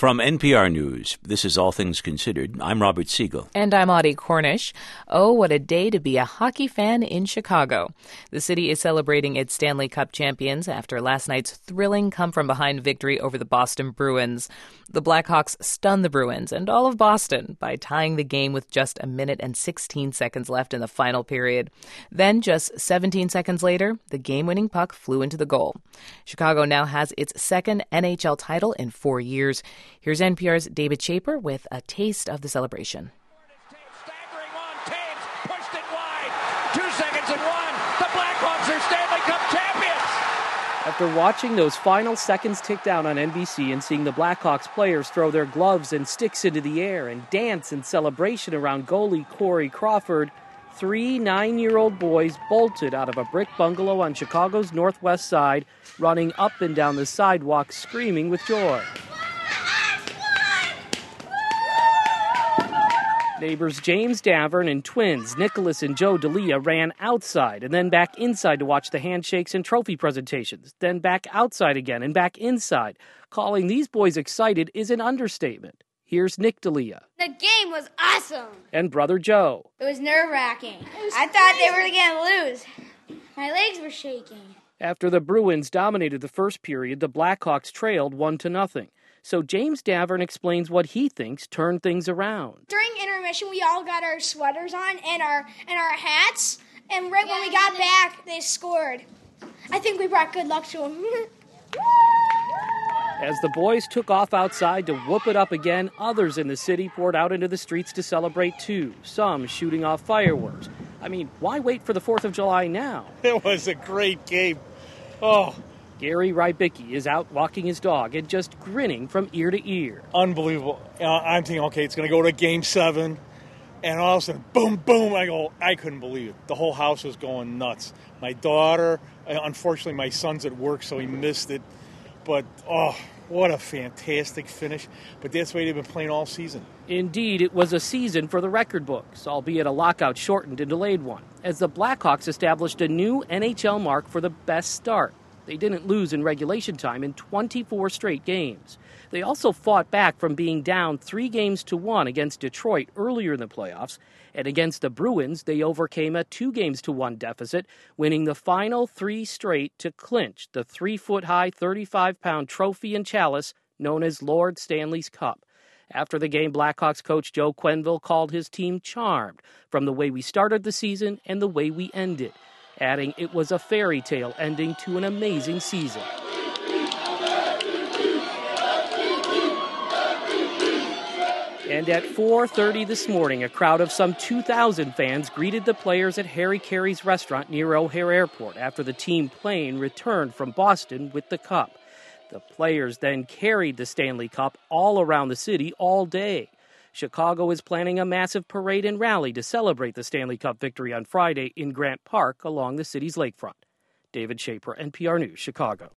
From NPR News, this is All Things Considered. I'm Robert Siegel. And I'm Audie Cornish. Oh, what a day to be a hockey fan in Chicago. The city is celebrating its Stanley Cup champions after last night's thrilling come-from-behind victory over the Boston Bruins. The Blackhawks stunned the Bruins and all of Boston by tying the game with just a minute and 16 seconds left in the final period. Then, just 17 seconds later, the game-winning puck flew into the goal. Chicago now has its second NHL title in 4 years. Here's NPR's David Shaper with a taste of the celebration. Staggering on Taves, pushed it wide. 2 seconds and one. The Blackhawks are Stanley Cup champions. After watching those final seconds tick down on NBC and seeing the Blackhawks players throw their gloves and sticks into the air and dance in celebration around goalie Corey Crawford, 3 9-year-old boys bolted out of a brick bungalow on Chicago's northwest side, running up and down the sidewalk screaming with joy. Neighbors James Davern and twins Nicholas and Joe D'Elia ran outside and then back inside to watch the handshakes and trophy presentations, then back outside again and back inside. Calling these boys excited is an understatement. Here's Nick D'Elia. The game was awesome. And brother Joe. It was nerve-wracking. I thought they were going to lose. My legs were shaking. After the Bruins dominated the first period, the Blackhawks trailed 1-0. So James Davern explains what he thinks turned things around. During intermission, we all got our sweaters on and our hats, and right when we got back, they scored. I think we brought good luck to them. As the boys took off outside to whoop it up again, others in the city poured out into the streets to celebrate too, some shooting off fireworks. I mean, why wait for the 4th of July now? It was a great game. Oh, Gary Rybicki is out walking his dog and just grinning from ear to ear. unbelievable. I'm thinking, okay, it's going to go to Game 7. And all of a sudden, boom, boom. I couldn't believe it. The whole house was going nuts. My daughter, unfortunately, my son's at work, so he missed it. But, oh, what a fantastic finish. But that's the way they've been playing all season. Indeed, it was a season for the record books, albeit a lockout-shortened and delayed one, as the Blackhawks established a new NHL mark for the best start. They didn't lose in regulation time in 24 straight games. They also fought back from being down 3-1 against Detroit earlier in the playoffs, and against the Bruins, they overcame a 2-1 deficit, winning the final 3 straight to clinch the 3-foot-high, 35-pound trophy and chalice known as Lord Stanley's Cup. After the game, Blackhawks coach Joe Quenneville called his team charmed from the way we started the season and the way we ended, adding it was a fairy tale ending to an amazing season. And at 4:30 this morning, a crowd of some 2,000 fans greeted the players at Harry Caray's restaurant near O'Hare Airport after the team plane returned from Boston with the cup. The players then carried the Stanley Cup all around the city all day. Chicago is planning a massive parade and rally to celebrate the Stanley Cup victory on Friday in Grant Park along the city's lakefront. David Shaper, NPR News, Chicago.